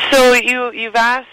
So you've asked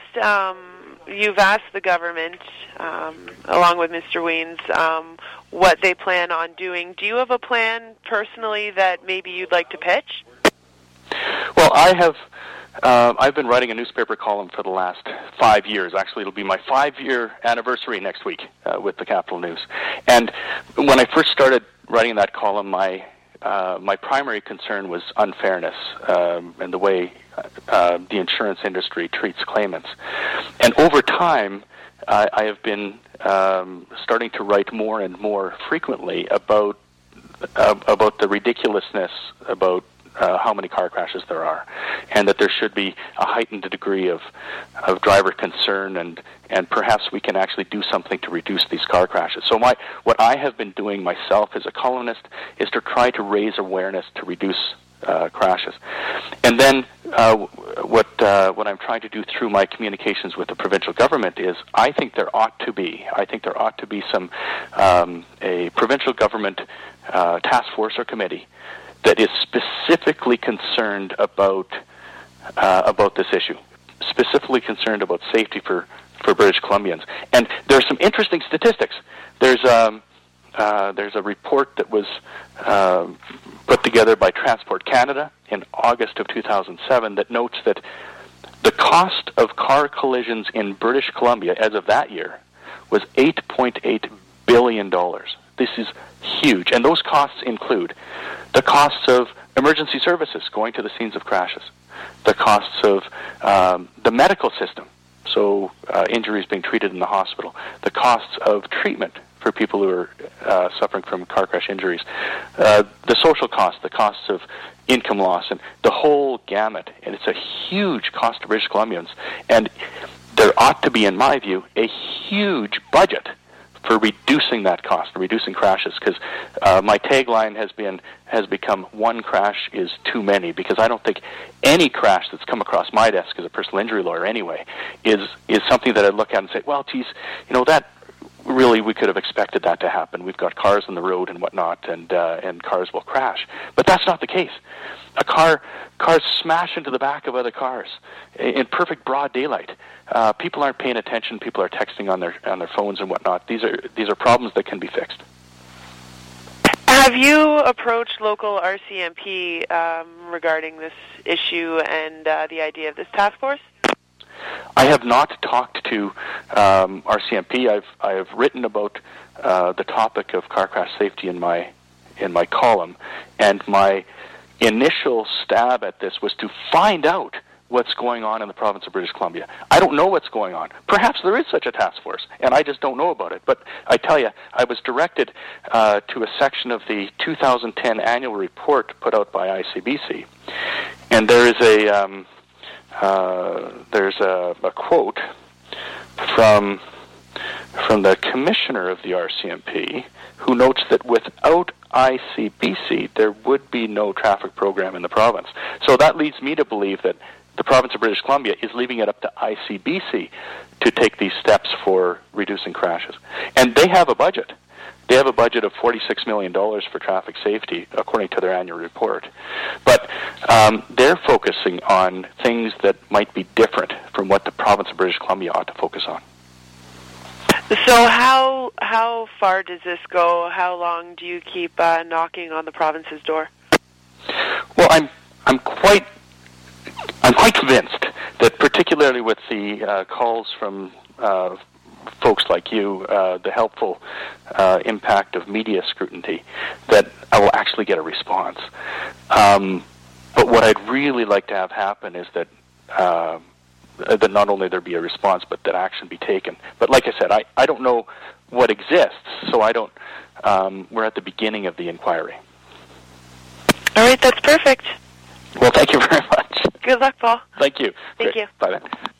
the government, along with Mr. Weens, what they plan on doing. Do you have a plan personally that maybe you'd like to pitch? Well, I have. I've been writing a newspaper column for the last 5 years. Actually, it'll be my 5-year anniversary next week with the Capital News. And when I first started writing that column, my primary concern was unfairness and the way the insurance industry treats claimants. And over time, I have been starting to write more and more frequently about the ridiculousness about how many car crashes there are, and that there should be a heightened degree of driver concern, and perhaps we can actually do something to reduce these car crashes. So what I have been doing myself as a columnist is to try to raise awareness to reduce crashes. And then what I'm trying to do through my communications with the provincial government is I think there ought to be some a provincial government task force or committee that is specifically concerned about this issue, specifically concerned about safety for British Columbians. And there are some interesting statistics. There's a report that was put together by Transport Canada in August of 2007 that notes that the cost of car collisions in British Columbia as of that year was $8.8 billion. This is huge. And those costs include the costs of emergency services going to the scenes of crashes, the costs of the medical system, so injuries being treated in the hospital, the costs of treatment for people who are suffering from car crash injuries, the social costs, the costs of income loss, and the whole gamut. And it's a huge cost to British Columbians. And there ought to be, in my view, a huge budget for reducing that cost, reducing crashes, because my tagline has become one crash is too many, because I don't think any crash that's come across my desk as a personal injury lawyer anyway is something that I look at and say, well, geez, that really we could have expected that to happen. We've got cars on the road and whatnot, and cars will crash. But that's not the case. Cars smash into the back of other cars in perfect broad daylight. People aren't paying attention. People are texting on their phones and whatnot. These are problems that can be fixed. Have you approached local RCMP regarding this issue and the idea of this task force? I have not talked to RCMP. I have written about the topic of car crash safety in my column, and my initial stab at this was to find out what's going on in the province of British Columbia. I don't know what's going on. Perhaps there is such a task force, and I just don't know about it. But I tell you, I was directed to a section of the 2010 annual report put out by ICBC, and there is a quote from the commissioner of the RCMP, who notes that without ICBC, there would be no traffic program in the province. So that leads me to believe that the province of British Columbia is leaving it up to ICBC to take these steps for reducing crashes. And they have a budget. They have a budget of $46 million for traffic safety, according to their annual report. But they're focusing on things that might be different from what the province of British Columbia ought to focus on. So how far does this go? How long do you keep knocking on the province's door? Well, I'm quite convinced that, particularly with the calls from folks like you, the helpful impact of media scrutiny, that I will actually get a response. But what I'd really like to have happen is that not only there be a response, but that action be taken. But like I said, I don't know what exists, so I don't. We're at the beginning of the inquiry. All right, that's perfect. Well, thank you very much. Good luck, Paul. Thank you. Thank you. Bye then.